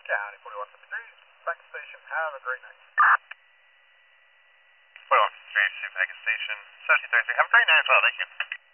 County 4153, back to station. Have a great night. 4153, back to station. 1733. Have a great night as well. Thank you.